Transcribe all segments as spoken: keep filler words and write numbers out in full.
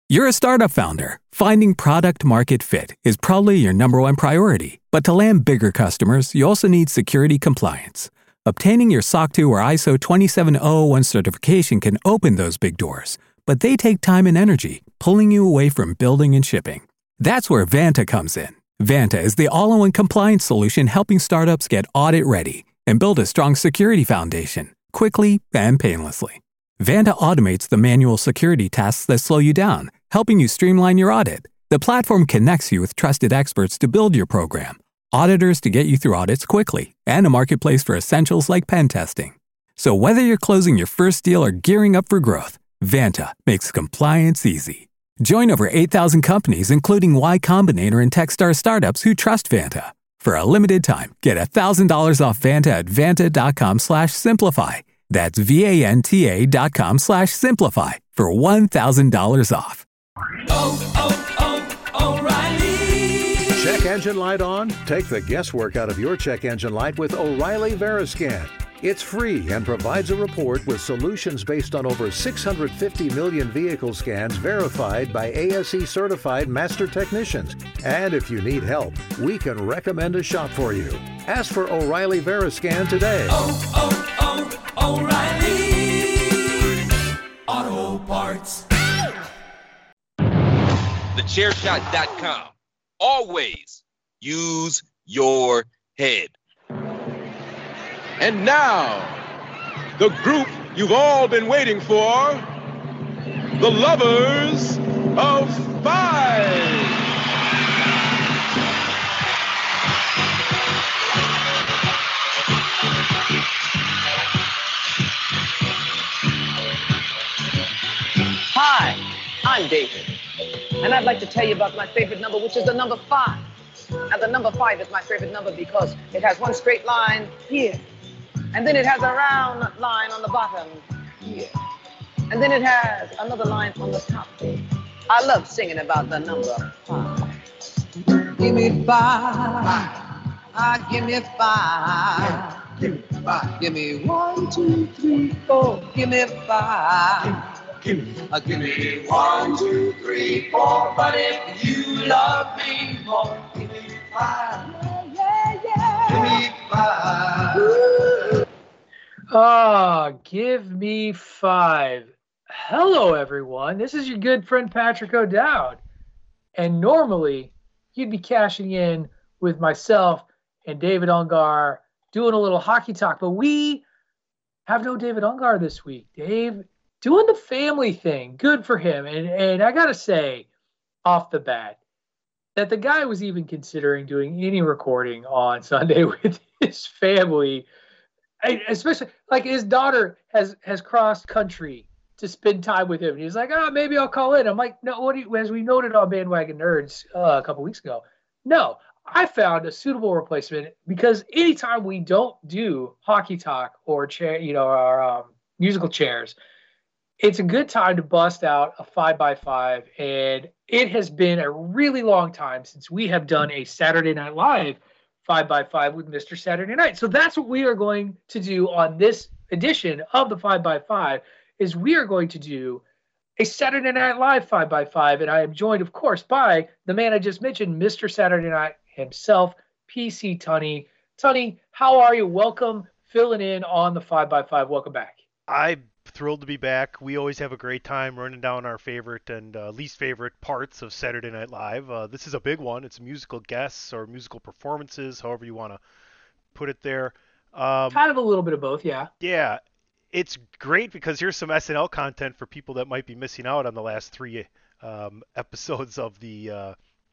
You're a startup founder. Finding product market fit is probably your number one priority. But to land bigger customers, you also need security compliance. Obtaining your S O C two or I S O twenty-seven thousand one certification can open those big doors, but they take time and energy, pulling you away from building and shipping. That's where Vanta comes in. Vanta is the all-in-one compliance solution helping startups get audit-ready and build a strong security foundation, quickly and painlessly. Vanta automates the manual security tasks that slow you down, helping you streamline your audit. The platform connects you with trusted experts to build your program, auditors to get you through audits quickly, and a marketplace for essentials like pen testing. So whether you're closing your first deal or gearing up for growth, Vanta makes compliance easy. Join over eight thousand companies, including Y Combinator and Techstar startups who trust Vanta. For a limited time, get one thousand dollars off Vanta at vanta.com slash simplify. That's V-A-N-T-A dot com slash simplify for one thousand dollars off. Oh, oh, oh, O'Reilly. Check engine light on? Take the guesswork out of your check engine light with O'Reilly Veriscan. It's free and provides a report with solutions based on over six hundred fifty million vehicle scans verified by A S E certified master technicians. And if you need help, we can recommend a shop for you. Ask for O'Reilly Veriscan today. Oh, oh, oh, O'Reilly Auto Parts. the chair shot dot com. Always use your head. And now, the group you've all been waiting for, the Lovers of Five. Hi, I'm David, and I'd like to tell you about my favorite number, which is the number five. Now, the number five is my favorite number because it has one straight line here, and then it has a round line on the bottom here, and then it has another line on the top there. I love singing about the number five. Give me five, ah, give me five. Give me five. Give me one, two, three, four. Give me five. Give me, uh, give me one, two, three, four. But if you love me more, give me five. Yeah, yeah, yeah. Give me five. Ooh. Oh, give me five. Hello, everyone. This is your good friend Patrick O'Dowd. And normally, you'd be cashing in with myself and David Ungar doing a little hockey talk. But we have no David Ungar this week. Dave doing the family thing. Good for him. And, and I got to say, off the bat, that the guy was even considering doing any recording on Sunday with his family. I, especially, like, his daughter has, has crossed country to spend time with him. And he's like, oh, maybe I'll call in. I'm like, no, what do you, as we noted on Bandwagon Nerds uh, a couple weeks ago, no, I found a suitable replacement because anytime we don't do hockey talk or chair, you know, our um, musical chairs, it's a good time to bust out a five by five. And it has been a really long time since we have done a Saturday Night Live five by five with Mister Saturday Night. So that's what we are going to do on this edition of the five by five is we are going to do a Saturday Night Live five by five. And I am joined, of course, by the man I just mentioned, Mister Saturday Night himself, P C Tunney. Tunney, how are you? Welcome, filling in on the five by five. Welcome back. I'm thrilled to be back. We always have a great time running down our favorite and uh, least favorite parts of Saturday Night Live. Uh, this is a big one. It's musical guests or musical performances, however you want to put it there. Um, kind of a little bit of both, yeah. Yeah. It's great because here's some S N L content for people that might be missing out on the last three um, episodes of the uh,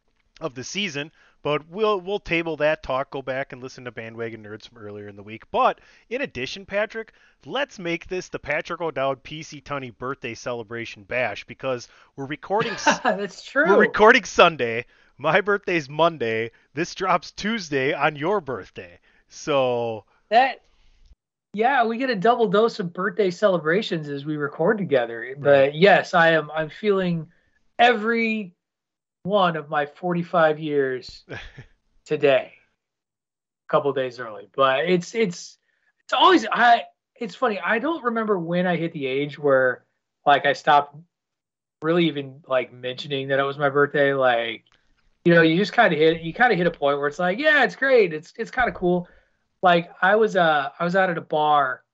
of the season. But we'll we'll table that talk, go back and listen to Bandwagon Nerds from earlier in the week. But in addition, Patrick, let's make this the Patrick O'Dowd P C Tunney birthday celebration bash because we're recording. That's true. We're recording Sunday. My birthday's Monday. This drops Tuesday on your birthday. So that. Yeah, we get a double dose of birthday celebrations as we record together. But right. Yes, I am. I'm feeling every one of my forty-five years today, a couple of days early. But it's it's it's always I. It's funny. I don't remember when I hit the age where like I stopped really even like mentioning that it was my birthday. Like, you know, you just kind of hit you kind of hit a point where it's like, yeah, it's great. It's it's kind of cool. Like I was uh I was out at a bar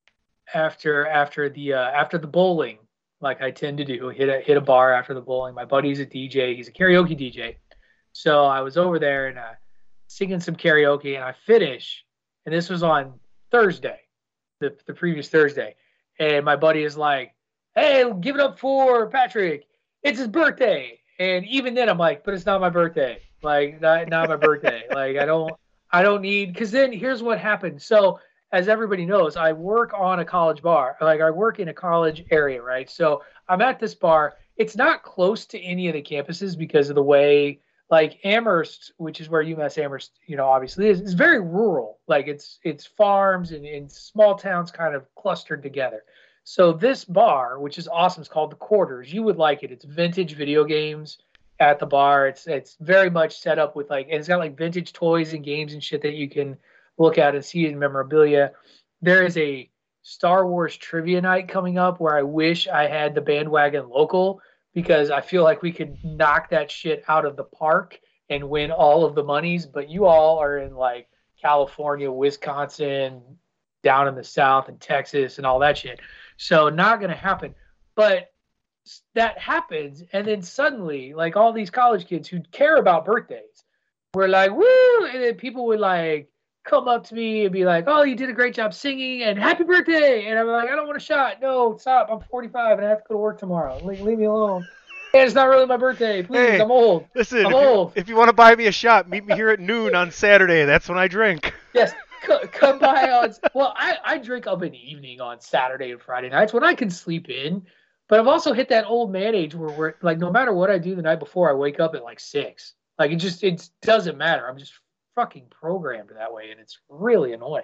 after after the uh, after the bowling, like I tend to do. Hit a hit a bar after the bowling. My buddy's a D J. He's a karaoke D J. So I was over there and uh, singing some karaoke, and I finish. And this was on Thursday, the the previous Thursday. And my buddy is like, "Hey, give it up for Patrick. It's his birthday." And even then, I'm like, "But it's not my birthday. Like, not not my birthday. Like, I don't I don't need." Because then here's what happened. So as everybody knows, I work on a college bar. Like I work in a college area, right? So I'm at this bar. It's not close to any of the campuses because of the way, like Amherst, which is where UMass Amherst, you know, obviously is, is very rural. Like it's it's farms and, and small towns kind of clustered together. So this bar, which is awesome, is called The Quarters. You would like it. It's vintage video games at the bar. It's it's very much set up with like, and it's got like vintage toys and games and shit that you can look at and see in memorabilia. There is a Star Wars trivia night coming up where I wish I had the bandwagon local because I feel like we could knock that shit out of the park and win all of the monies. But you all are in like California, Wisconsin, down in the South and Texas and all that shit. So not going to happen. But that happens. And then suddenly, like all these college kids who care about birthdays were like, woo! And then people would like, come up to me and be like, "Oh, you did a great job singing and happy birthday." And I'm like, "I don't want a shot. No, stop. I'm forty-five and I have to go to work tomorrow. Leave, leave me alone. And it's not really my birthday. Please, hey, I'm old. Listen, I'm if, old. You, if you want to buy me a shot, meet me here at noon on Saturday. That's when I drink." Yes, c- come by on. Well, I, I drink up in the evening on Saturday and Friday nights when I can sleep in. But I've also hit that old man age where we're like, no matter what I do the night before, I wake up at like six. Like it just it doesn't matter. I'm just fucking programmed that way, and it's really annoying.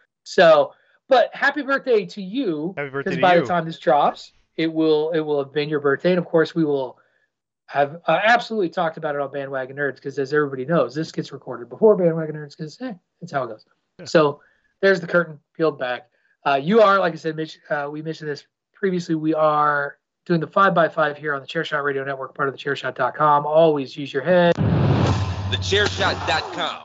So, but happy birthday to you! Happy birthday Because to by you. the time this drops, it will it will have been your birthday, and of course we will have uh, absolutely talked about it on Bandwagon Nerds. Because as everybody knows, this gets recorded before Bandwagon Nerds. Because eh, that's how it goes. Yeah. So there's the curtain peeled back. Uh, you are, like I said, Mitch. Uh, we mentioned this previously. We are doing the five by five here on the Chairshot Radio Network, part of the chairshot dot com. Always use your head. the chairshot dot com.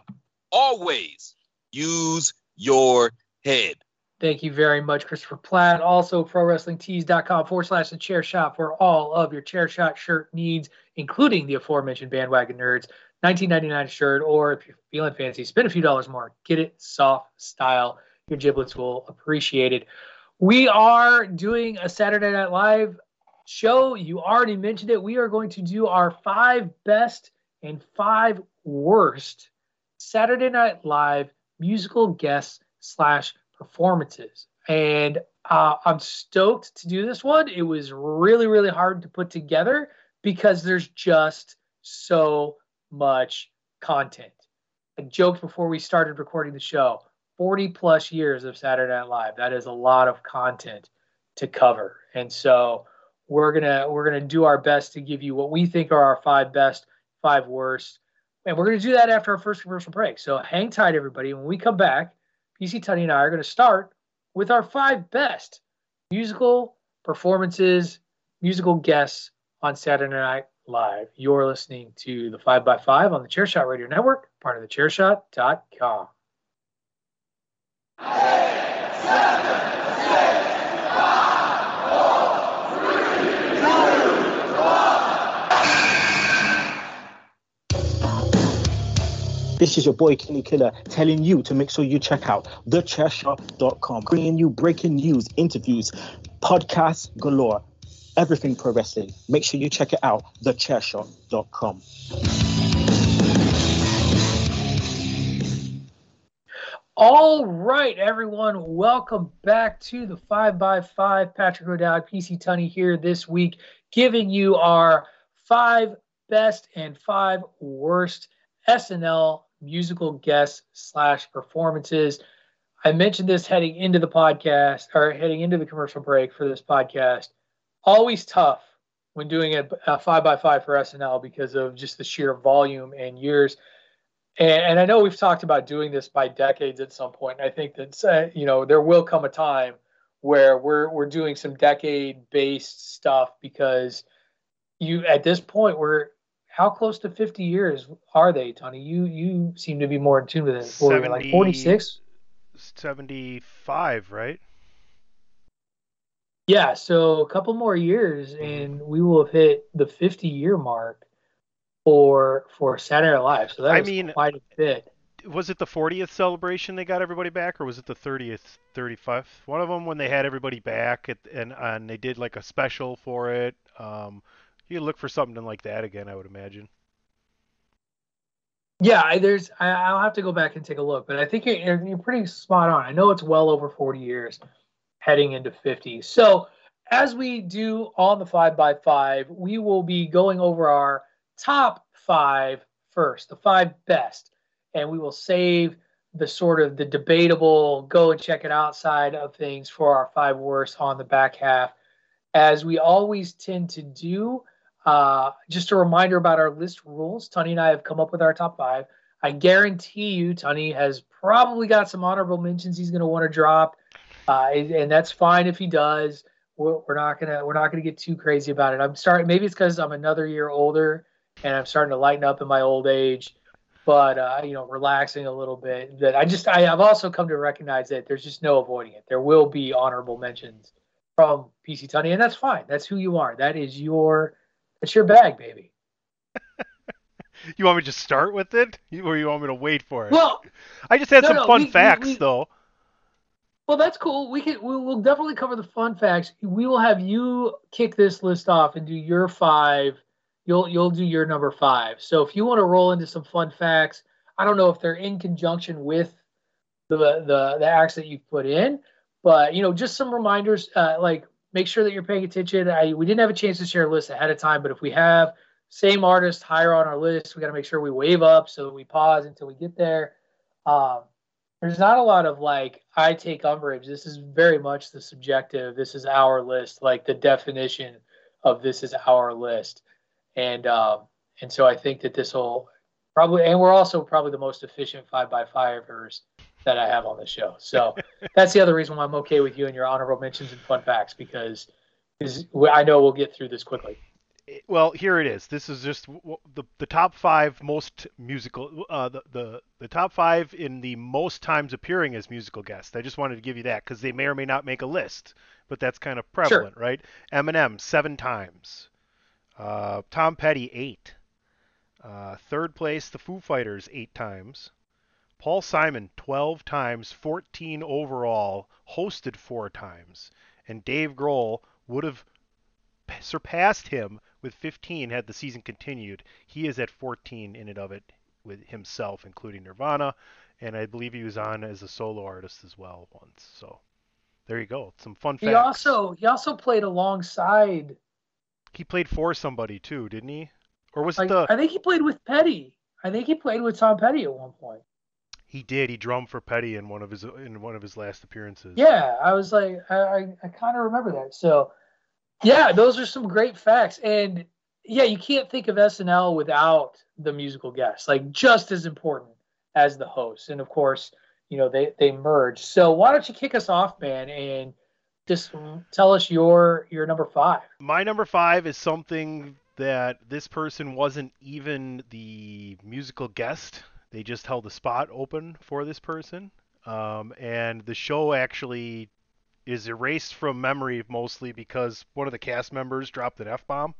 Always use your head. Thank you very much, Christopher Platt. Also, pro wrestling tees dot com forward slash the chair shot for all of your chair shot shirt needs, including the aforementioned Bandwagon Nerds. nineteen ninety-nine shirt, or if you're feeling fancy, spend a few dollars more. Get it soft style. Your giblets will appreciate it. We are doing a Saturday Night Live show. You already mentioned it. We are going to do our five best and five worst Saturday Night Live musical guests slash performances. And uh, I'm stoked to do this one. It was really, really hard to put together because there's just so much content. I joked before we started recording the show, forty plus years of Saturday Night Live. That is a lot of content to cover. And so we're gonna we're gonna do our best to give you what we think are our five best, five worst. And we're going to do that after our first commercial break. So hang tight, everybody. When we come back, P C Tunney and I are going to start with our five best musical performances, musical guests on Saturday Night Live. You're listening to the five by five on the Chairshot Radio Network, part of the chairshot dot com. Eight, seven, six, five, four, three, two, one. This is your boy Kenny Killer telling you to make sure you check out the chair shot dot com, bringing you breaking news, interviews, podcasts galore, everything pro wrestling. Make sure you check it out, the chair shot dot com. All right, everyone, welcome back to the five by five. Patrick O'Dowd, P C Tunney here this week, giving you our five best and five worst S N L musical guests slash performances. I mentioned this heading into the podcast or heading into the commercial break for this podcast. Always tough when doing a, a five by five for S N L because of just the sheer volume and years. And, and I know we've talked about doing this by decades at some point. And I think that, uh, you know, there will come a time where we're, we're doing some decade based stuff because you at this point, we're how close to fifty years are they, Tony? You you seem to be more in tune with it. Or like seventy, forty-six? seventy-five, right? Yeah, so a couple more years, Mm-hmm. and we will have hit the fifty-year mark for for Saturday Night Live. So that I is mean, quite a bit. Was it the fortieth celebration they got everybody back, or was it the thirtieth, thirty-fifth? One of them when they had everybody back at, and and they did like a special for it. Um, you look for something like that again, I would imagine. Yeah, I, there's. I, I'll have to go back and take a look, but I think you're, you're pretty spot on. I know it's well over forty years, heading into fifty. So as we do on the five by five, we will be going over our top five first, the five best, and we will save the sort of the debatable go and check it out side of things for our five worst on the back half, as we always tend to do. Uh, just a reminder about our list rules. Tony and I have come up with our top five. I guarantee you, Tony has probably got some honorable mentions he's going to want to drop, uh, and that's fine if he does. We're, we're not gonna we're not gonna get too crazy about it. I'm starting. Maybe it's because I'm another year older and I'm starting to lighten up in my old age, but uh, you know, relaxing a little bit. That I just I, I've also come to recognize that there's just no avoiding it. There will be honorable mentions from P C Tunney, and that's fine. That's who you are. That is your It's your bag, baby. You want me to just start with it, or you want me to wait for it? Well, I just had no, some no, fun we, facts, we, we, though. Well, that's cool. We can. We'll, we'll definitely cover the fun facts. We will have you kick this list off and do your five. You'll you'll do your number five. So if you want to roll into some fun facts, I don't know if they're in conjunction with the the the acts that you've put in, but you know, just some reminders. Uh, like make sure that you're paying attention. I, we didn't have a chance to share a list ahead of time, but if we have same artist higher on our list, we got to make sure we wave up so we pause until we get there. Um, there's not a lot of like, I take umbrage. This is very much the subjective. This is our list, like the definition of this is our list. And, um, and so I think that this will probably, and we're also probably the most efficient five by fivers that I have on the show. So that's the other reason why I'm okay with you and your honorable mentions and fun facts, because, because I know we'll get through this quickly. Well, here it is. This is just the the top five most musical, uh, the, the the top five in the most times appearing as musical guests. I just wanted to give you that because they may or may not make a list, but that's kind of prevalent, Sure. right? Eminem seven times, uh, Tom Petty eight, uh, third place the Foo Fighters eight times, Paul Simon twelve times, fourteen overall, hosted four times, and Dave Grohl would have surpassed him with fifteen had the season continued. He is at fourteen in and of it with himself, including Nirvana, and I believe he was on as a solo artist as well once. So there you go. Some fun facts. He also he also played alongside. He played for somebody too, didn't he? Or was Like, it the? I think he played with Petty. I think he played with Tom Petty at one point. He did. He drummed for Petty in one of his in one of his last appearances. Yeah, I was like, I I, I kind of remember that. So. Yeah, those are some great facts. And yeah, you can't think of S N L without the musical guests, like just as important as the host. And of course, you know, they, they merge. So why don't you kick us off, man, and just tell us your your number five. My number five is something that this person wasn't even the musical guest. They just held a spot open for this person. Um, and the show actually is erased from memory mostly because one of the cast members dropped an F-bomb.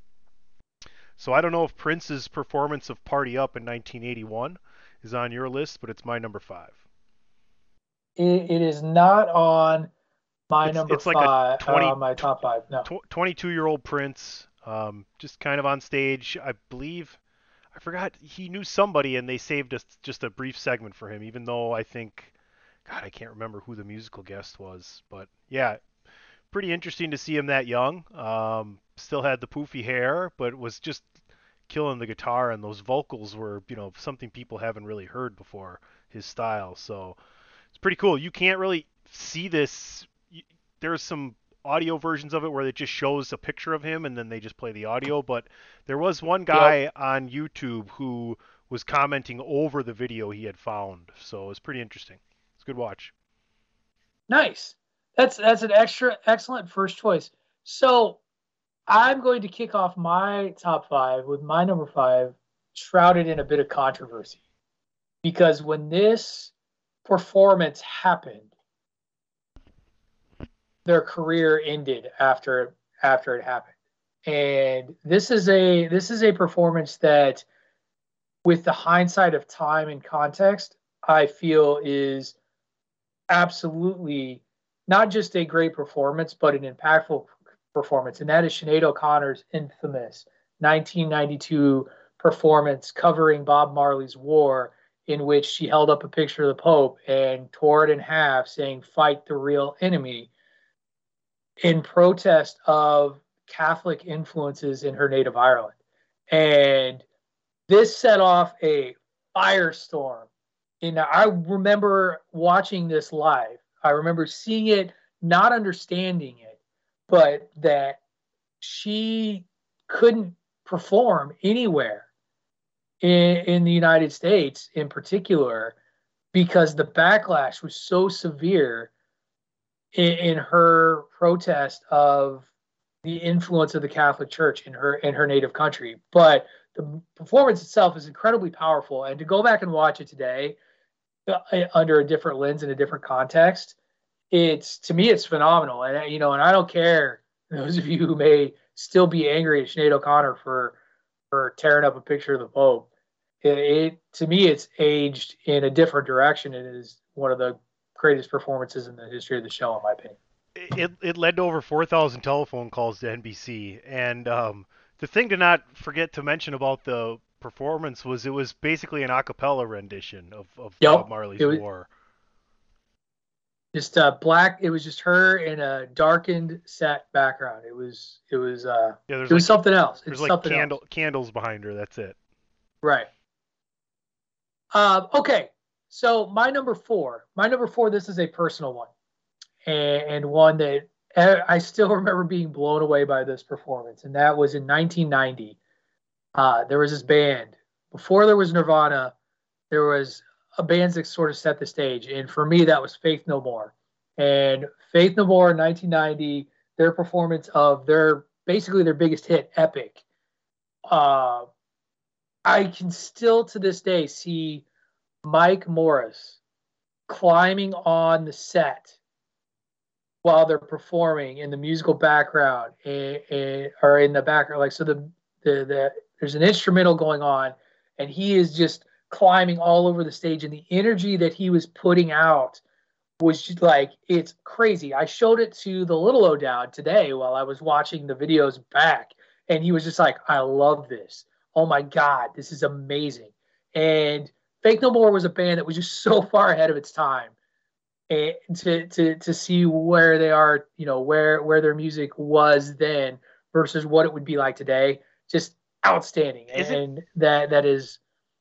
So I don't know if Prince's performance of Party Up in nineteen eighty-one is on your list, but it's my number five. It, it is not on my it's, number it's like five, a twenty, uh, my top five. No. twenty-two-year-old Prince, um, just kind of on stage. I believe, I forgot, he knew somebody and they saved us just a brief segment for him, even though I think, God, I can't remember who the musical guest was, but yeah, pretty interesting to see him that young. Um, still had the poofy hair, but was just killing the guitar, and those vocals were, you know, something people haven't really heard before, his style. So it's pretty cool. You can't really see this. There's some audio versions of it where it just shows a picture of him and then they just play the audio, but there was one guy yep. on YouTube who was commenting over the video he had found. So it was pretty interesting. It's a good watch. Nice. That's that's an extra excellent first choice. So I'm going to kick off my top five with my number five, shrouded in a bit of controversy. Because when this performance happened, their career ended after after it happened. And this is a this is a performance that, with the hindsight of time and context, I feel is absolutely not just a great performance, but an impactful performance. And that is Sinead O'Connor's infamous nineteen ninety-two performance covering Bob Marley's War, in which she held up a picture of the Pope and tore it in half, saying, "Fight the real enemy," in protest of Catholic influences in her native Ireland. And this set off a firestorm. And I remember watching this live. I remember seeing it, not understanding it, but that she couldn't perform anywhere in, in the United States in particular, because the backlash was so severe in, in her protest of the influence of the Catholic Church in her in her native country. But the performance itself is incredibly powerful, and to go back and watch it today uh, under a different lens in a different context, it's to me it's phenomenal. And you know, and I don't care those of you who may still be angry at Sinead O'Connor for for tearing up a picture of the Pope. It, it to me it's aged in a different direction. It is one of the greatest performances in the history of the show, in my opinion. It it led to over four thousand telephone calls to N B C, and um, the thing to not forget to mention about the performance was it was basically an a cappella rendition of, of Yep. Bob Marley's It was- War. Just uh, black. It was just her in a darkened set background. It was it was uh, Yeah, it there's was like something else. there's It's like something candle else. candles behind her. That's it. Right. Uh, okay. So my number four. My number four. This is a personal one, and, and one that I still remember being blown away by this performance, and that was in nineteen ninety. Uh, there was this band. Before there was Nirvana, there was a band that sort of set the stage, and for me, that was Faith No More. And Faith No More in nineteen ninety, their performance of their basically their biggest hit, Epic. Uh, I can still to this day see Mike Morris climbing on the set while they're performing in the musical background, and, and, or in the background, like so the, the the there's an instrumental going on, and he is just climbing all over the stage, and the energy that he was putting out was just like, it's crazy. I showed it to the little O'Dowd today while I was watching the videos back, and he was just like, "I love this. Oh my God, this is amazing." And Faith No More was a band that was just so far ahead of its time. And to to to see where they are, you know, where where their music was then versus what it would be like today, just outstanding. Is it- and that that is,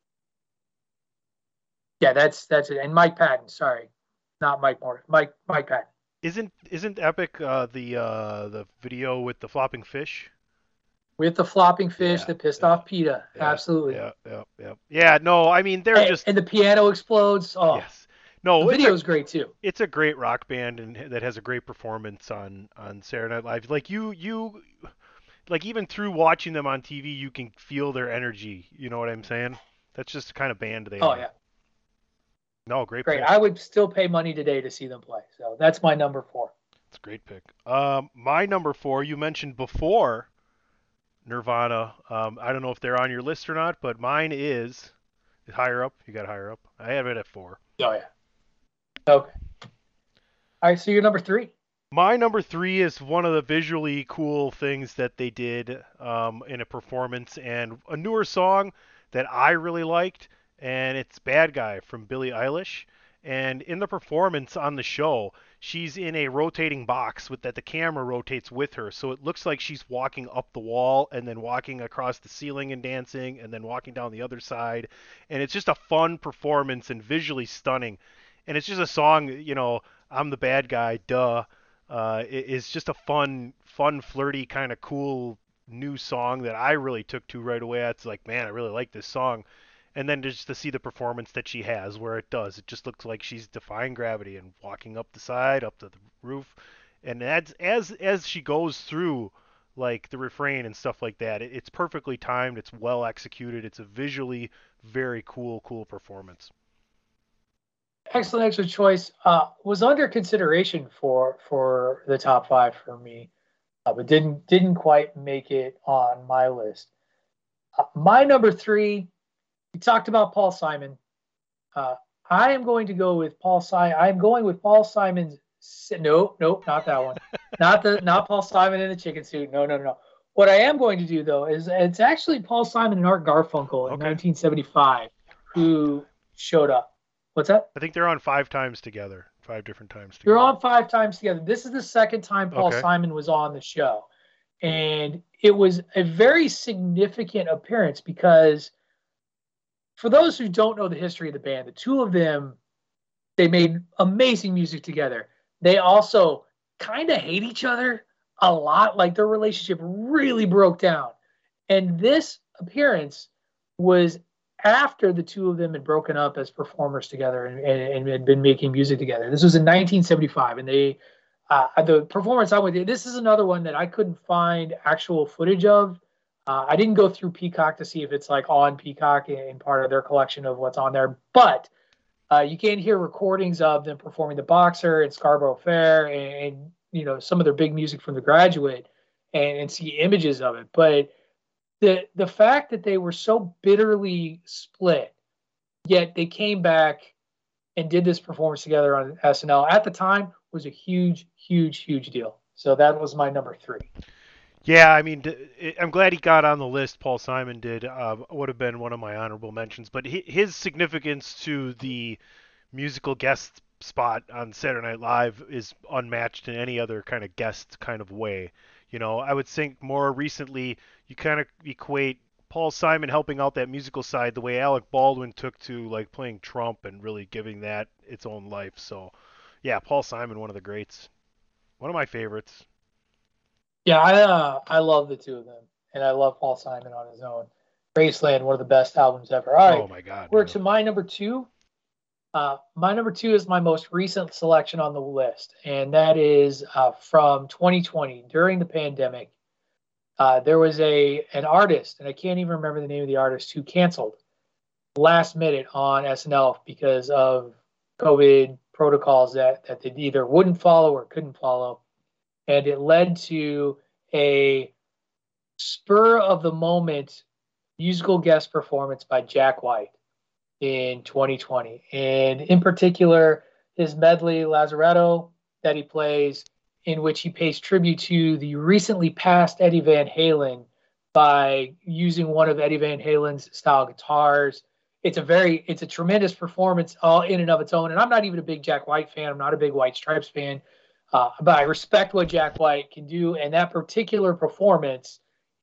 yeah, that's that's it. And Mike Patton, sorry, not Mike Morris, Mike Mike Patton. Isn't isn't Epic uh, the uh, the video with the flopping fish? With the flopping fish Yeah, that pissed yeah, off PETA. Yeah, Absolutely. Yeah, yeah, yeah. Yeah, no, I mean they're and, just and the piano explodes. Oh, yes. No, the it's a- video's great too. it's a great rock band and that has a great performance on on Saturday Night Live. Like you you like even through watching them on T V, you can feel their energy. You know what I'm saying? That's just the kind of band they Oh are. yeah, No, great great. pick. I would still pay money today to see them play. So that's my number four. It's a great pick. Um, my number four, you mentioned before Nirvana. Um, I don't know if they're on your list or not, but mine is higher up. You got higher up. I have it at four. Oh yeah. Okay. All right. So you're number three. My number three is one of the visually cool things that they did um, in a performance and a newer song that I really liked, and it's Bad Guy from Billie Eilish. And in the performance on the show, she's in a rotating box with that the camera rotates with her, so it looks like she's walking up the wall and then walking across the ceiling and dancing and then walking down the other side. And it's just a fun performance and visually stunning. And it's just a song, you know, I'm the bad guy, duh. Uh, it, it's just a fun, fun, flirty, kind of cool new song that I really took to right away. It's like, man, I really like this song. And then just to see the performance that she has where it does, it just looks like she's defying gravity and walking up the side, up to the roof. And as as, as she goes through like the refrain and stuff like that. It, it's perfectly timed. It's well executed. It's a visually very cool, cool performance. Excellent, excellent choice. Uh, was under consideration for for the top five for me, uh, but didn't didn't quite make it on my list. Uh, my number three, we talked about Paul Simon. Uh, I am going to go with Paul Simon. I'm going with Paul Simon's. No, nope, not that one. not the not Paul Simon in the chicken suit. No, no, no. What I am going to do though is it's actually Paul Simon and Art Garfunkel in Okay. nineteen seventy-five who showed up. What's that? I think they're on five times together, five different times together. You're on five times together. This is the second time Paul Okay. Simon was on the show. And it was a very significant appearance because for those who don't know the history of the band, the two of them, they made amazing music together. They also kind of hate each other a lot. Like their relationship really broke down. And this appearance was after the two of them had broken up as performers together and, and, and had been making music together. This was in nineteen seventy-five, and they, uh, the performance I went to, this is another one that I couldn't find actual footage of. Uh, I didn't go through Peacock to see if it's like on Peacock in part of their collection of what's on there, but uh, you can hear recordings of them performing The Boxer and Scarborough Fair and, and you know, some of their big music from The Graduate and, and see images of it. But the the fact that they were so bitterly split, yet they came back and did this performance together on S N L at the time was a huge, huge, huge deal. So that was my number three. Yeah, I mean, d- I'm glad he got on the list. Paul Simon did. Uh, would have been one of my honorable mentions, but hi- his significance to the musical guest spot on Saturday Night Live is unmatched in any other kind of guest kind of way. You know, I would think more recently you kind of equate Paul Simon helping out that musical side the way Alec Baldwin took to like playing Trump and really giving that its own life. So, yeah, Paul Simon, one of the greats, one of my favorites. Yeah, I uh, I love the two of them, and I love Paul Simon on his own. Graceland, one of the best albums ever. All right, Oh my God. we're yeah. to my number two. Uh, my number two is my most recent selection on the list, and that is uh, from twenty twenty during the pandemic. Uh, there was a an artist, and I can't even remember the name of the artist, who canceled last minute on S N L because of COVID protocols that, that they either wouldn't follow or couldn't follow. And it led to a spur of the moment musical guest performance by Jack White in twenty twenty. And in particular, his medley Lazaretto that he plays, in which he pays tribute to the recently passed Eddie Van Halen by using one of Eddie Van Halen's style guitars. It's a very, it's a tremendous performance all in and of its own. And I'm not even a big Jack White fan. I'm not a big White Stripes fan, uh, but I respect what Jack White can do. And that particular performance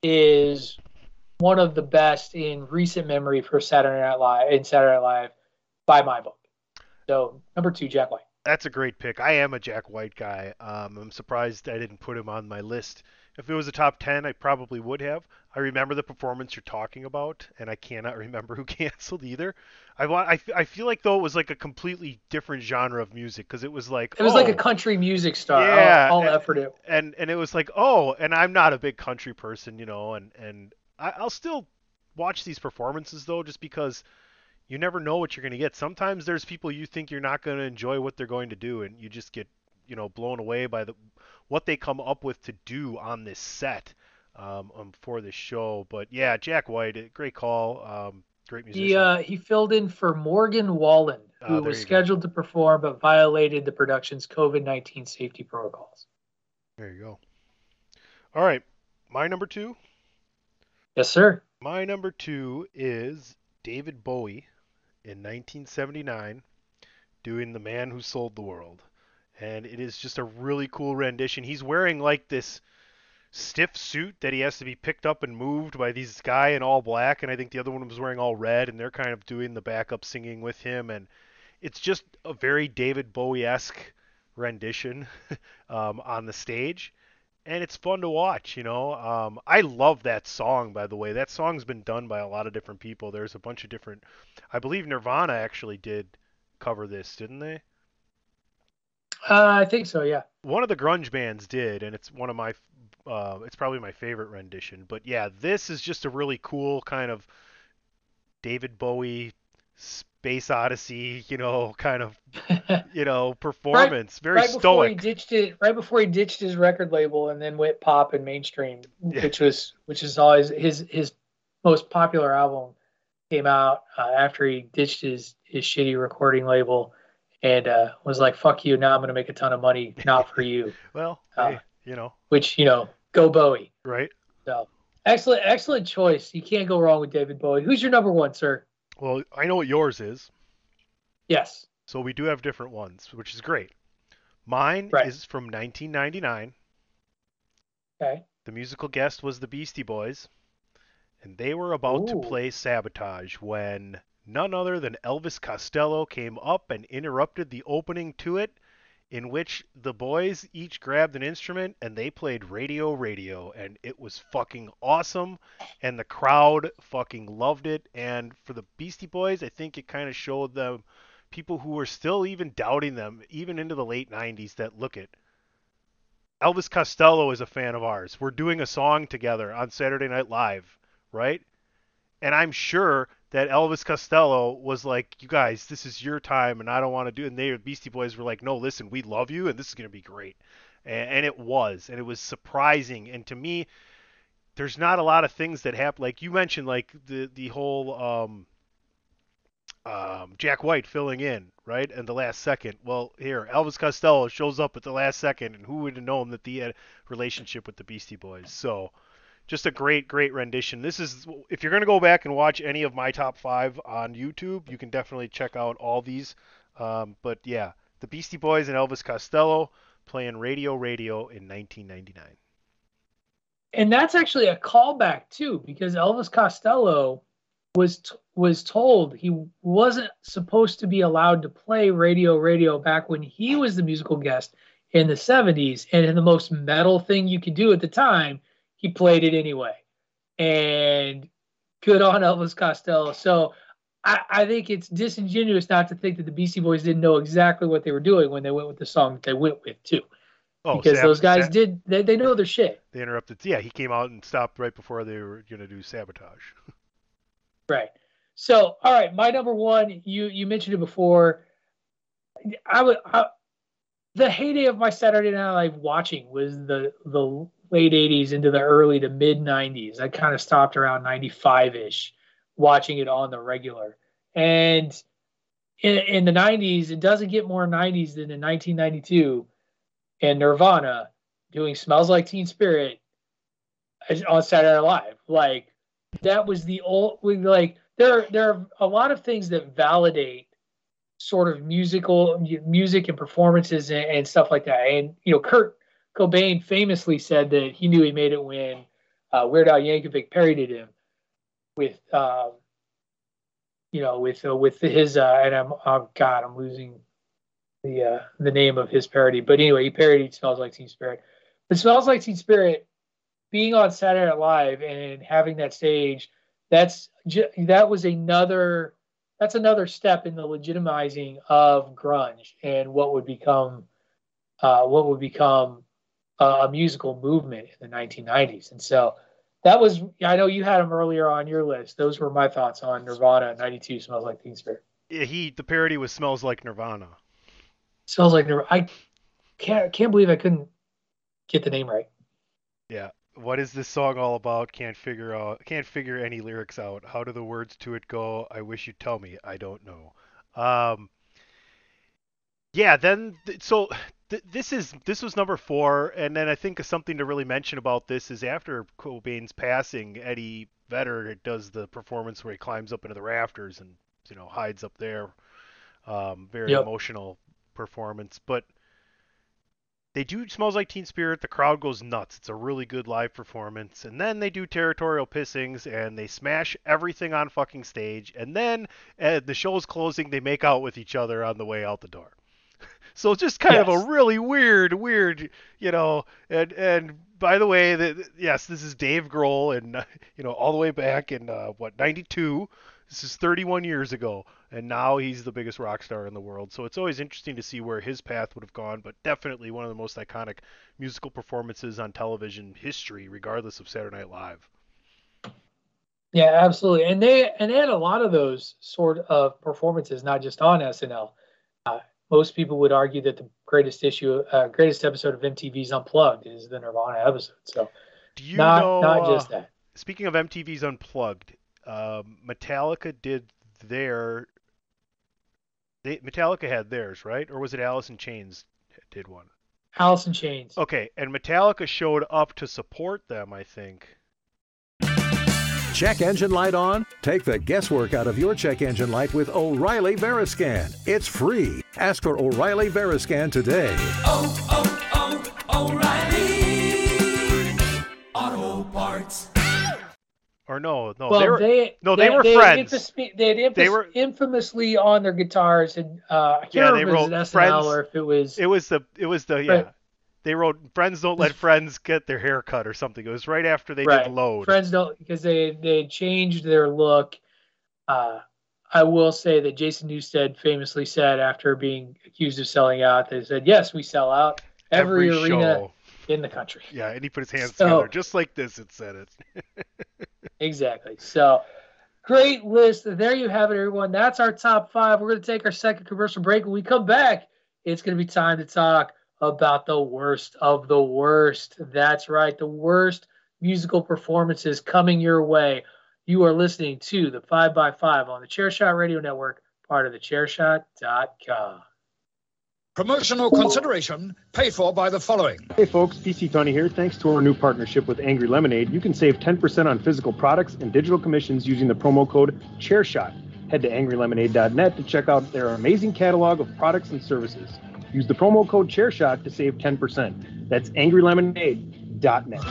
is one of the best in recent memory for Saturday Night Live in Saturday Night Live by my book. So number two, Jack White. That's a great pick. I am a Jack White guy. Um, I'm surprised I didn't put him on my list. If it was a top ten, I probably would have. I remember the performance you're talking about, and I cannot remember who canceled either. I want. I, I feel like though it was like a completely different genre of music because it was like It was oh, like a country music star. Yeah, all, all and, effort it. and and it was like oh, and I'm not a big country person, you know, and and I, I'll still watch these performances though, just because you never know what you're going to get. Sometimes there's people you think you're not going to enjoy what they're going to do, and you just get, you know, blown away by the what they come up with to do on this set um, um for this show. But yeah, Jack White, great call, um, great musician. He uh, he filled in for Morgan Wallen, who Oh, there was you go. scheduled to perform but violated the production's COVID nineteen safety protocols. There you go. All right, my number two. Yes, sir. My number two is David Bowie in nineteen seventy-nine doing The Man Who Sold the World. And it is just a really cool rendition. He's wearing like this stiff suit that he has to be picked up and moved by this guy in all black, and I think the other one was wearing all red, and they're kind of doing the backup singing with him, and it's just a very David Bowie-esque rendition um, on the stage. And it's fun to watch, you know. Um, I love that song, by the way. That song's been done by a lot of different people. There's a bunch of different. I believe Nirvana actually did cover this, didn't they? Uh, I think so. Yeah. One of the grunge bands did, and it's one of my, uh, it's probably my favorite rendition. But yeah, this is just a really cool kind of David Bowie, Space Odyssey, you know, kind of, you know, performance. right, Very right before he stoic. ditched it. Right before he ditched his record label and then went pop and mainstream, yeah. which was which is always his his most popular album came out uh, after he ditched his his shitty recording label and uh, was like, "Fuck you! Now I'm gonna make a ton of money, not for you." well, uh, hey, you know, which you know, go Bowie. Right. So excellent, excellent choice. You can't go wrong with David Bowie. Who's your number one, sir? Well, I know what yours is. Yes. So we do have different ones, which is great. Mine right. is from nineteen ninety-nine. Okay. The musical guest was the Beastie Boys, and they were about Ooh. to play Sabotage when none other than Elvis Costello came up and interrupted the opening to it, in which the boys each grabbed an instrument and they played Radio Radio, and it was fucking awesome, and the crowd fucking loved it. And for the Beastie Boys, I think it kind of showed them, people who were still even doubting them, even into the late nineties, that look at Elvis Costello is a fan of ours. We're doing a song together on Saturday Night Live, right? And I'm sure that Elvis Costello was like, you guys, this is your time, and I don't want to do it. And they, Beastie Boys, were like, no, listen, we love you, and this is going to be great. And, and it was. And it was surprising. And to me, there's not a lot of things that happen. Like you mentioned, like the, the whole um, um, Jack White filling in, right? And the last second. Well, here, Elvis Costello shows up at the last second, and who would have known that he had a relationship with the Beastie Boys? So just a great, great rendition. This is, if you're going to go back and watch any of my top five on YouTube, you can definitely check out all these. Um, but yeah, the Beastie Boys and Elvis Costello playing Radio Radio in nineteen ninety-nine. And that's actually a callback too, because Elvis Costello was t- was told he wasn't supposed to be allowed to play Radio Radio back when he was the musical guest in the seventies, and in the most metal thing you could do at the time, he played it anyway. And good on Elvis Costello. So I, I think it's disingenuous not to think that the Beastie Boys didn't know exactly what they were doing when they went with the song that they went with too. Oh, because Sab- those guys Sab- did, they, they know their shit. They interrupted. Yeah, he came out and stopped right before they were going to do Sabotage. Right. So, all right, my number one, you, you mentioned it before. I would, I, the heyday of my Saturday Night Live watching was the, the late eighties into the early to mid nineties. I kind of stopped around ninety-five-ish watching it on the regular. And in, in the nineties, it doesn't get more nineties than in nineteen ninety-two and Nirvana doing Smells Like Teen Spirit on Saturday Night Live. Like, that was the old, like, there, there are a lot of things that validate sort of musical music and performances and, and stuff like that. And, you know, Kurt Cobain famously said that he knew he made it when uh, Weird Al Yankovic parodied him with, um, you know, with uh, with his uh, and I'm oh God, I'm losing the uh, the name of his parody. But anyway, he parodied "Smells Like Teen Spirit." But "Smells Like Teen Spirit" being on Saturday Night Live and having that stage, that's that was another that's another step in the legitimizing of grunge and what would become uh, what would become a musical movement in the nineteen nineties. And so that was, I know you had them earlier on your list. Those were my thoughts on Nirvana ninety-two, Smells Like Teen Spirit. Yeah, he, the parody was Smells Like Nirvana. Smells Like Nirvana. I can't, can't believe I couldn't get the name right. Yeah. What is this song all about? Can't figure out, can't figure any lyrics out. How do the words to it go? I wish you'd tell me. I don't know. Um, yeah, then, so th- this is, this was number four. And then I think something to really mention about this is after Cobain's passing, Eddie Vedder does the performance where he climbs up into the rafters and, you know, hides up there. Um, very yep. emotional performance. But they do Smells Like Teen Spirit. The crowd goes nuts. It's a really good live performance. And then they do Territorial Pissings, and they smash everything on fucking stage. And then at the show's closing, they make out with each other on the way out the door. So just kind yes. of a really weird, weird, you know, and and by the way, the, yes, this is Dave Grohl, and uh, you know, all the way back in uh, what ninety-two. This is thirty-one years ago, and now he's the biggest rock star in the world. So it's always interesting to see where his path would have gone, but definitely one of the most iconic musical performances on television history, regardless of Saturday Night Live. Yeah, absolutely. And they and they had a lot of those sort of performances, not just on S N L. Uh, most people would argue that the greatest issue, uh, greatest episode of M T V's Unplugged is the Nirvana episode. So, do you not know, not just that. Uh, speaking of M T V's Unplugged, um, Metallica did their. They, Metallica had theirs, right? Or was it Alice in Chains did one? Alice in Chains. Okay, and Metallica showed up to support them, I think. Check engine light on? Take the guesswork out of your check engine light with O'Reilly Veriscan. It's free. Ask for O'Reilly Veriscan today. Oh, oh, oh, O'Reilly Auto Parts. Or no, no, well, they were they, no, they, they were they friends. Infos, they had infos, they were infamously on their guitars, and uh, I can't yeah, remember they if it wrote was S N L friends, or if it was. It was the. It was the. Yeah. Right. They wrote "Friends don't let friends get their hair cut" or something. It was right after they right. did "Load." Friends don't because they they had changed their look. Uh, I will say that Jason Newsted famously said after being accused of selling out, they said, "Yes, we sell out every, every arena show in the country." Yeah, and he put his hands so, together just like this. It said it. Exactly. So, great list. There you have it, everyone. That's our top five. We're going to take our second commercial break. When we come back, it's going to be time to talk about the worst of the worst. That's right, the worst musical performances coming your way. You are listening to the five by five on the Chairshot Radio Network, part of the chairshot dot com. Promotional consideration paid for by the following. Hey folks, P C Tony here. Thanks to our new partnership with Angry Lemonade, you can save ten percent on physical products and digital commissions using the promo code ChairShot. Head to angry lemonade dot net to check out their amazing catalog of products and services. Use the promo code ChairShot to save ten percent. That's angry lemonade dot net.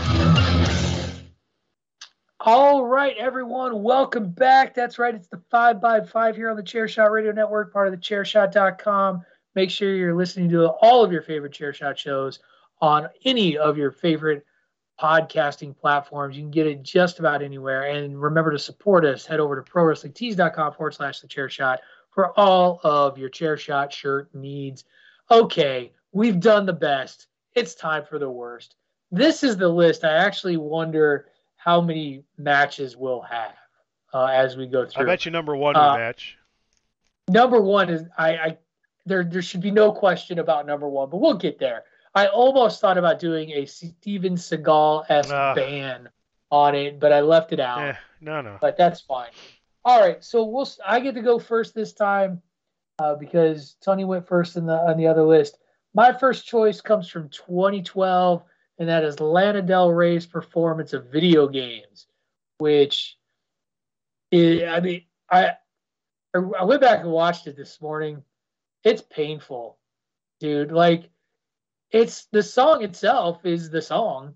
All right, everyone, welcome back. That's right, it's the five by five here on the Chairshot Radio Network, part of the chairshot dot com. Make sure you're listening to all of your favorite Chairshot shows on any of your favorite podcasting platforms. You can get it just about anywhere. And remember to support us. Head over to pro wrestling tees dot com forward slash the Chairshot for all of your Chairshot shirt needs. Okay, we've done the best. It's time for the worst. This is the list. I actually wonder how many matches we'll have uh, as we go through. I bet you number one uh, match. Number one is I, I there there should be no question about number one, but we'll get there. I almost thought about doing a Steven Seagal-esque uh, ban on it, but I left it out. Eh, no, no. But that's fine. All right, so we'll. I get to go first this time uh, because Tony went first in the on the other list. My first choice comes from twenty twelve, and that is Lana Del Rey's performance of Video Games, which is, I mean, I I went back and watched it this morning. It's painful, dude. Like, it's the song itself is the song,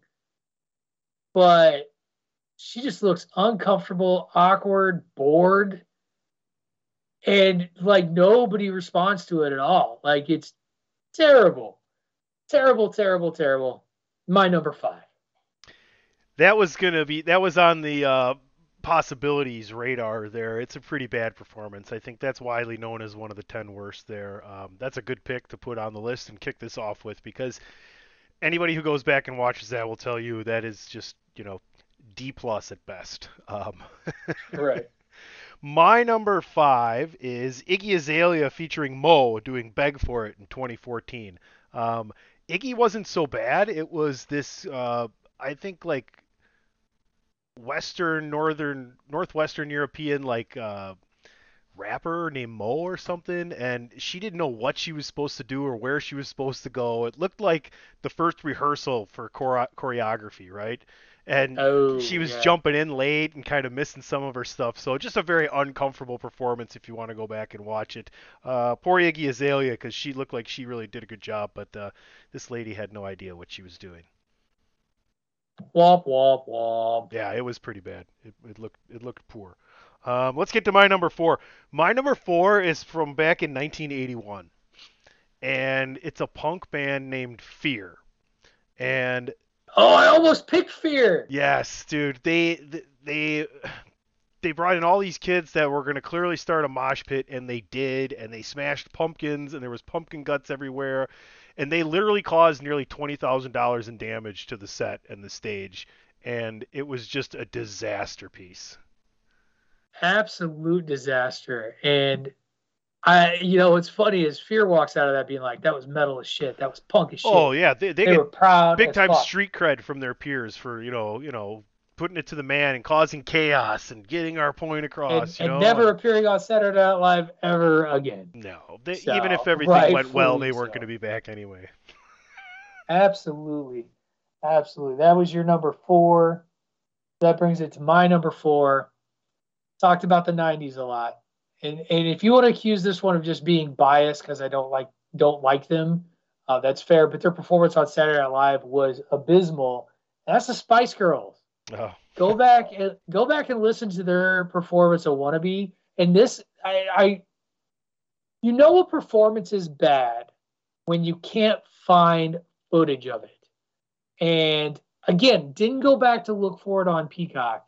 but she just looks uncomfortable, awkward, bored, and like nobody responds to it at all. Like, it's terrible, terrible, terrible, terrible. My number five. That was gonna be. That was on the uh, possibilities radar there. It's a pretty bad performance. I think that's widely known as one of the ten worst there. Um, that's a good pick to put on the list and kick this off with, because anybody who goes back and watches that will tell you that is just, you know, D plus at best. Um, right. My number five is Iggy Azalea featuring Mo doing Beg For It in twenty fourteen. Um, Iggy wasn't so bad. It was this, uh, I think, like, Western, Northern, Northwestern European, like, uh, rapper named Mo or something, and she didn't know what she was supposed to do or where she was supposed to go. It looked like the first rehearsal for chore- choreography, right? And oh, she was yeah. jumping in late and kind of missing some of her stuff. So just a very uncomfortable performance if you want to go back and watch it. Uh, poor Iggy Azalea, because she looked like she really did a good job, but uh, this lady had no idea what she was doing. Womp, womp, womp. Yeah, it was pretty bad. It, it looked it looked poor. Um, let's get to my number four. My number four is from back in nineteen eighty-one, and it's a punk band named Fear. And Oh, I almost picked Fear. Yes, dude. They they they brought in all these kids that were going to clearly start a mosh pit, and they did, and they smashed pumpkins, and there was pumpkin guts everywhere, and they literally caused nearly twenty thousand dollars in damage to the set and the stage, and it was just a disaster piece. Absolute disaster. And I, you know, what's funny is Fear walks out of that being like, that was metal as shit. That was punk as shit. Oh yeah, they they, they were proud, big time fuck. street cred from their peers for you know you know putting it to the man and causing chaos and getting our point across. And, you and know? never appearing on Saturday Night Live ever again. No, they, So, even if everything went well, they rightfully weren't so. going to be back anyway. Absolutely. Absolutely. That was your number four. That brings it to my number four. Talked about the nineties a lot. And and if you want to accuse this one of just being biased because I don't like don't like them, uh, that's fair. But their performance on Saturday Night Live was abysmal. And that's the Spice Girls. Oh. Go back and go back and listen to their performance of Wannabe. And this, I, I, you know, a performance is bad when you can't find footage of it. And again, didn't go back to look for it on Peacock.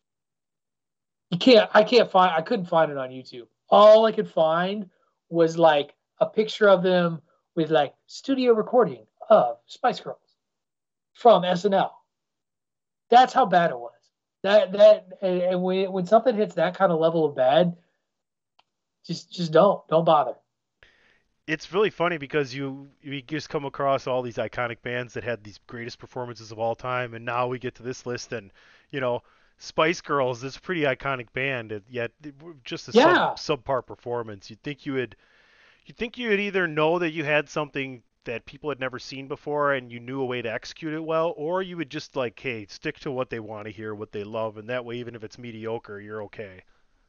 You can't. I can't find. I couldn't find it on YouTube. All I could find was like a picture of them with like studio recording of Spice Girls from S N L. That's how bad it was. That that and, and when when something hits that kind of level of bad, just just don't don't bother. It's really funny because you you just come across all these iconic bands that had these greatest performances of all time, and now we get to this list, and you know, Spice Girls is a pretty iconic band, and yet just a Yeah. sub, subpar performance. You'd think you would, you'd think you would either know that you had something that people had never seen before, and you knew a way to execute it well, or you would just like, hey, stick to what they want to hear, what they love, and that way, even if it's mediocre, you're okay.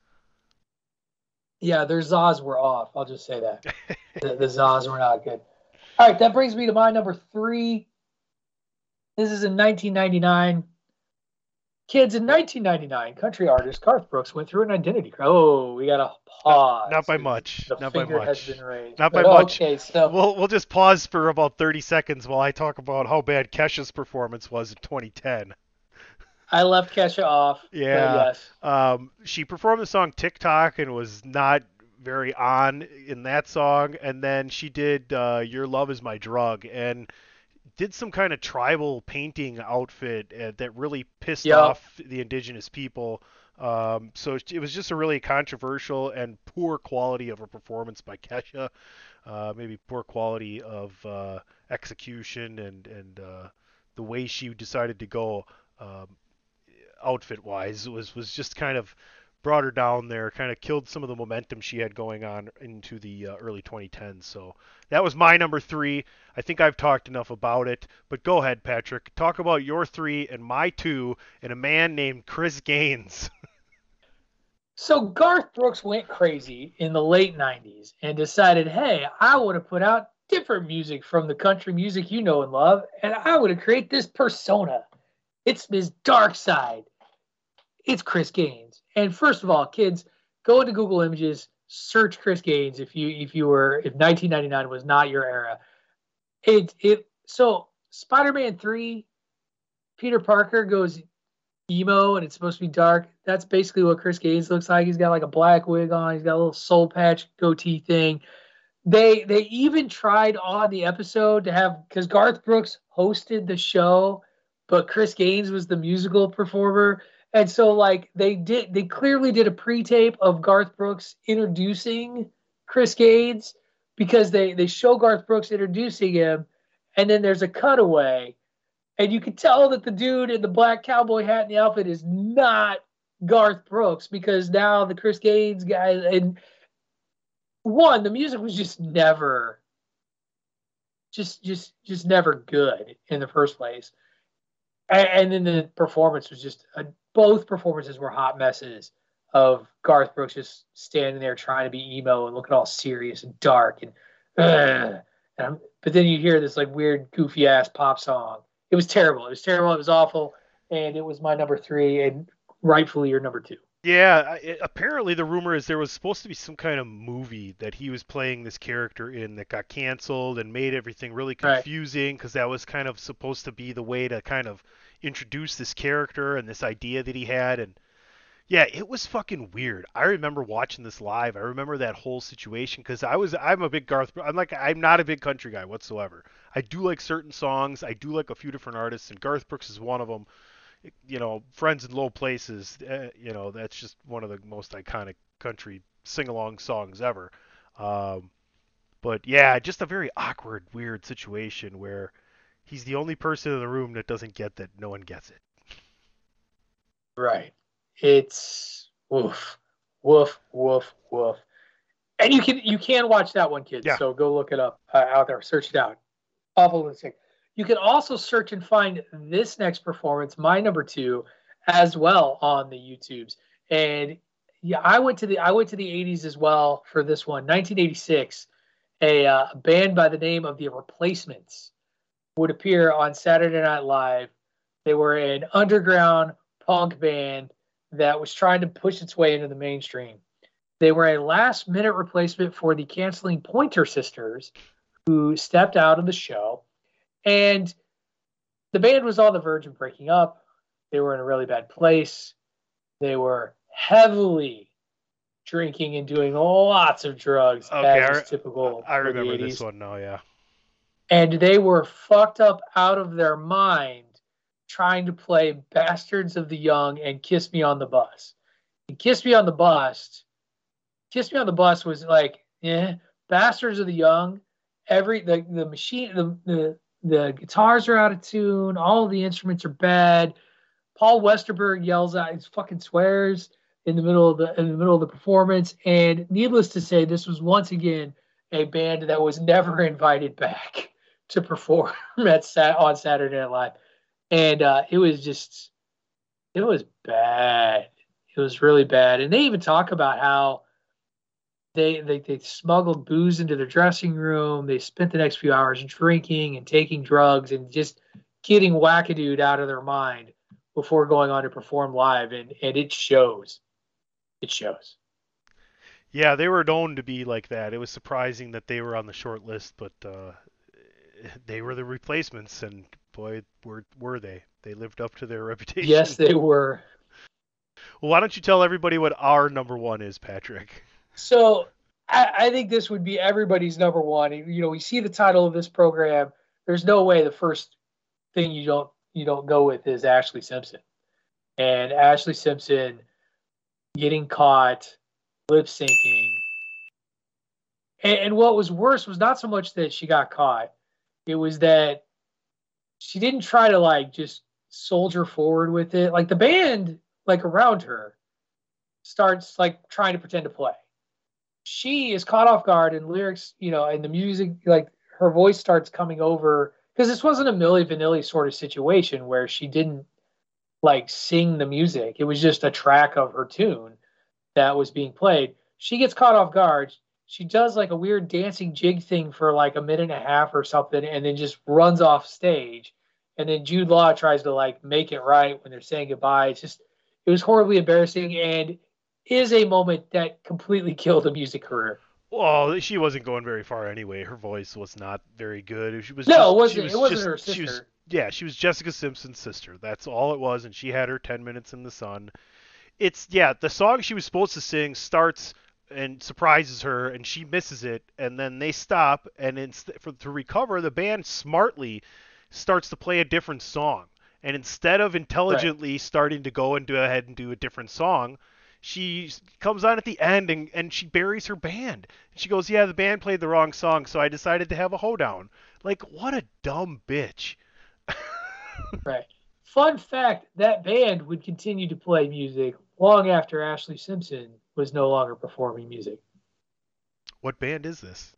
Yeah, their Zaz were off. I'll just say that. the, the Zaz were not good. All right, that brings me to my number three. This is in nineteen ninety-nine. Kids, in nineteen ninety-nine, country artist Garth Brooks went through an identity crisis. Oh, we got to pause. Not by much. The Not by finger much. has been raised. Not by But, much. Okay, so We'll we'll just pause for about thirty seconds while I talk about how bad Kesha's performance was in twenty ten. I left Kesha off. Yeah. But yes. Um, she performed the song TikTok and was not very on in that song, and then she did uh, Your Love Is My Drug and did some kind of tribal painting outfit uh, that really pissed Yep. off the indigenous people. Um, so it was just a really controversial and poor quality of a performance by Kesha. Uh, maybe poor quality of uh, execution and and uh, the way she decided to go um, outfit-wise was was just kind of brought her down there, kind of killed some of the momentum she had going on into the uh, early twenty tens. So that was my number three. I think I've talked enough about it, but go ahead, Patrick. Talk about your three and my two and a man named Chris Gaines. So Garth Brooks went crazy in the late nineties and decided, hey, I want to put out different music from the country music you know and love, and I want to create this persona. It's this dark side. It's Chris Gaines. And first of all, kids, go into Google Images, search Chris Gaines if you if you were if nineteen ninety-nine was not your era. It it so Spider-Man three, Peter Parker goes emo and it's supposed to be dark. That's basically what Chris Gaines looks like. He's got like a black wig on. He's got a little soul patch goatee thing. They they even tried on the episode to have, because Garth Brooks hosted the show, but Chris Gaines was the musical performer. And so like they did they clearly did a pre-tape of Garth Brooks introducing Chris Gaines, because they they show Garth Brooks introducing him, and then there's a cutaway. And you can tell that the dude in the black cowboy hat and the outfit is not Garth Brooks, because now the Chris Gaines guy, and one, the music was just never, just just just never good in the first place, and, and then the performance was just a, both performances were hot messes of Garth Brooks just standing there trying to be emo and looking all serious and dark, and, uh, and I'm, but then you hear this like weird goofy ass pop song. It was terrible. It was terrible. It was awful. And it was my number three, and rightfully your number two. Yeah, I- it, apparently the rumor is there was supposed to be some kind of movie that he was playing this character in that got canceled and made everything really Right. confusing because that was kind of supposed to be the way to kind of introduce this character and this idea that he had. And yeah, it was fucking weird. I remember watching this live. I remember that whole situation because I was I'm a big Garth. I'm like I'm not a big country guy whatsoever. I do like certain songs. I do like a few different artists, and Garth Brooks is one of them. You know, Friends in Low Places. Uh, you know, that's just one of the most iconic country sing-along songs ever. Um, but yeah, just a very awkward, weird situation where he's the only person in the room that doesn't get that no one gets it. Right. It's woof, woof, woof, woof. And you can you can watch that one, kids. Yeah. So go look it up uh, out there. Search it out. Awful Lunatic. You can also search and find this next performance, my number two, as well on the YouTubes. And yeah, I went to the I went to the eighties as well for this one. nineteen eighty-six, a uh, band by the name of the Replacements would appear on Saturday Night Live. They were an underground punk band that was trying to push its way into the mainstream. They were a last-minute replacement for the canceling Pointer Sisters, who stepped out of the show. And the band was on the verge of breaking up. They were in a really bad place. They were heavily drinking and doing lots of drugs, Okay, as I, is typical. I for the remember eighties. this one now. Yeah. And they were fucked up out of their mind trying to play Bastards of the Young and Kiss Me on the Bus. And Kiss Me on the Bus, Kiss Me on the Bus was like, eh, Bastards of the Young, every the, the machine the, the the guitars are out of tune, all of the instruments are bad. Paul Westerberg yells out, he fucking swears in the middle of the in the middle of the performance. And needless to say, this was once again a band that was never invited back to perform at Sat on Saturday Night Live. And uh, it was just, it was bad. It was really bad. And they even talk about how they, they they smuggled booze into their dressing room. They spent the next few hours drinking and taking drugs and just getting wackadood out of their mind before going on to perform live. And, and it shows. It shows. Yeah, they were known to be like that. It was surprising that they were on the short list, but uh, they were the Replacements, and boy, were were they? They lived up to their reputation. Yes, they were. Well, why don't you tell everybody what our number one is, Patrick? So I, I think this would be everybody's number one. You know, we see the title of this program. There's no way the first thing you don't you don't go with is Ashlee Simpson. And Ashlee Simpson getting caught lip syncing. And, and what was worse was not so much that she got caught. It was that she didn't try to like just soldier forward with it. Like the band, like around her, starts like trying to pretend to play. She is caught off guard, and lyrics, you know, and the music, like her voice starts coming over, because this wasn't a Milli Vanilli sort of situation where she didn't like sing the music. It was just a track of her tune that was being played. She gets caught off guard. She does like a weird dancing jig thing for like a minute and a half or something, and then just runs off stage. And then Jude Law tries to like make it right when they're saying goodbye. It's just, it was horribly embarrassing, and is a moment that completely killed a music career. Well, she wasn't going very far anyway. Her voice was not very good. She was no, just, it wasn't. She was it wasn't just, her sister. She was, yeah, she was Jessica Simpson's sister. That's all it was, and she had her ten minutes in the sun. It's yeah, the song she was supposed to sing starts and surprises her, and she misses it, and then they stop, and inst- for to recover, the band smartly starts to play a different song, and instead of intelligently right. starting to go and go ahead and do a different song, she comes on at the end and, and she buries her band. And she goes, yeah, the band played the wrong song, so I decided to have a hoedown. Like, what a dumb bitch. Right. Fun fact, that band would continue to play music long after Ashlee Simpson was no longer performing music. What band is this?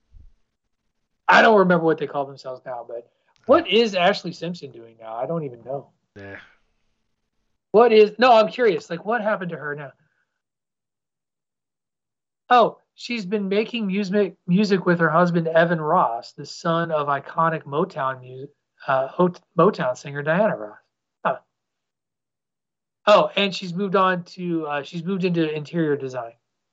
I don't remember what they call themselves now, but what is Ashlee Simpson doing now? I don't even know. Nah. What is... No, I'm curious. Like, what happened to her now? Oh, she's been making music music with her husband, Evan Ross, the son of iconic Motown music, uh, Motown singer Diana Ross. Huh. Oh, and she's moved on to, uh, she's moved into interior design.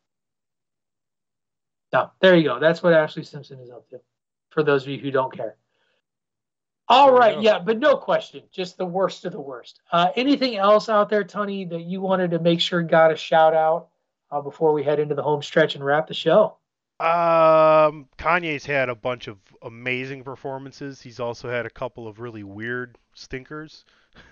No, there you go. That's what Ashley Simpson is up to, for those of you who don't care. All right, yeah, but no question, just the worst of the worst. Uh, anything else out there, Tony, that you wanted to make sure got a shout out uh, before we head into the home stretch and wrap the show? Um, Kanye's had a bunch of amazing performances. He's also had a couple of really weird stinkers.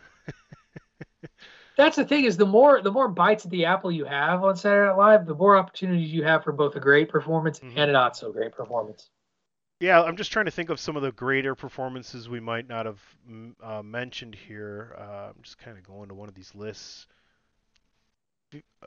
That's the thing, is the more the more bites of the apple you have on Saturday Night Live, the more opportunities you have for both a great performance mm-hmm. and a not so great performance. Yeah, I'm just trying to think of some of the greater performances we might not have uh, mentioned here. Uh, I'm just kind of going to one of these lists. Uh,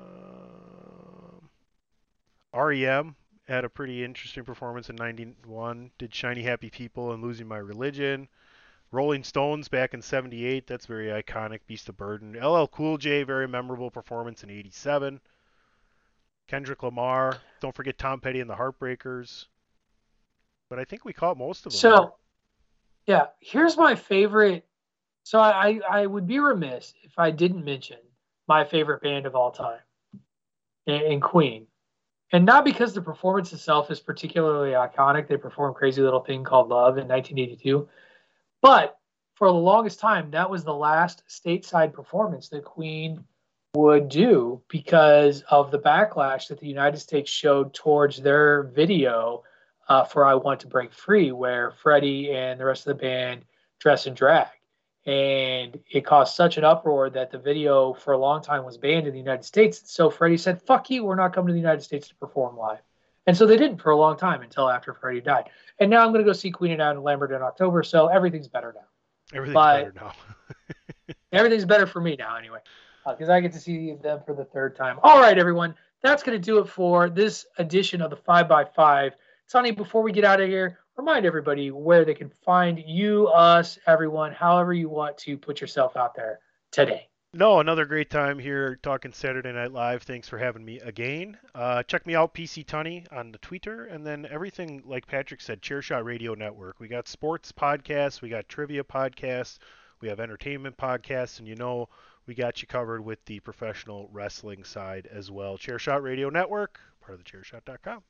R E M had a pretty interesting performance in ninety-one. Did Shiny Happy People and Losing My Religion. Rolling Stones back in seventy-eight. That's very iconic. Beast of Burden. L L Cool J, very memorable performance in eighty-seven. Kendrick Lamar. Don't forget Tom Petty and the Heartbreakers. But I think we caught most of them. So, there. yeah, here's my favorite. So I, I would be remiss if I didn't mention my favorite band of all time, in Queen. And not because the performance itself is particularly iconic. They performed Crazy Little Thing Called Love in nineteen eighty-two. But for the longest time, that was the last stateside performance that Queen would do because of the backlash that the United States showed towards their video uh, for I Want to Break Free, where Freddie and the rest of the band dress in drag. And it caused such an uproar that the video for a long time was banned in the United States. So Freddie said, fuck you, we're not coming to the United States to perform live. And so they didn't for a long time until after Freddie died. And now I'm going to go see Queen and Out in Lambert in October, so everything's better now. Everything's but better now. everything's better for me now anyway, because uh, I get to see them for the third time. All right, everyone. That's going to do it for this edition of the five by five. Sonny, before we get out of here, remind everybody where they can find you, us, everyone, however you want to put yourself out there today. No, another great time here talking Saturday Night Live. Thanks for having me again. Uh, check me out, P C Tunney, on the Twitter, and then everything, like Patrick said, Chairshot Radio Network. We got sports podcasts, we got trivia podcasts, we have entertainment podcasts, and you know we got you covered with the professional wrestling side as well. Chairshot Radio Network, part of the chairshot dot com.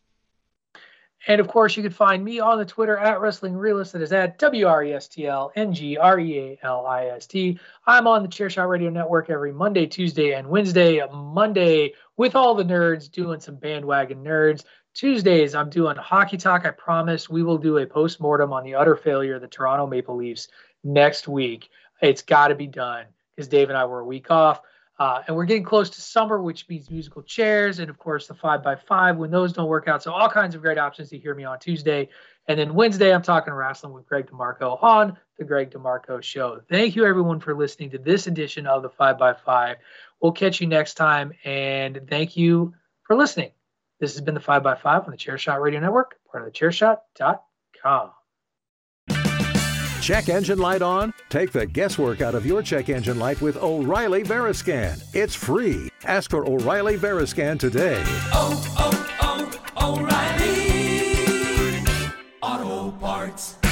And, of course, you can find me on the Twitter at Wrestling Realist. That is at W R E S T L N G R E A L I S T. I'm on the Chairshot Radio Network every Monday, Tuesday, and Wednesday. Monday with all the nerds doing some bandwagon nerds. Tuesdays, I'm doing Hockey Talk. I promise we will do a postmortem on the utter failure of the Toronto Maple Leafs next week. It's got to be done because Dave and I were a week off. Uh, and we're getting close to summer, which means musical chairs and, of course, the five by five when those don't work out. So all kinds of great options to hear me on Tuesday. And then Wednesday, I'm talking wrestling with Greg DeMarco on The Greg DeMarco Show. Thank you, everyone, for listening to this edition of the five by five. We'll catch you next time. And thank you for listening. This has been the five by five on the Chairshot Radio Network, part of the chairshot dot com. Check engine light on? Take the guesswork out of your check engine light with O'Reilly Veriscan. It's free. Ask for O'Reilly Veriscan today. Oh, oh, oh, O'Reilly Auto Parts.